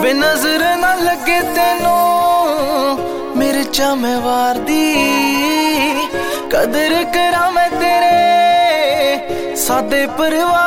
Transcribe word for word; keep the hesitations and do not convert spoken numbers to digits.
वे नजर ना लगे तेनू मेरे चा मैं वार दी कदर करा मैं तेरे सादे परिवार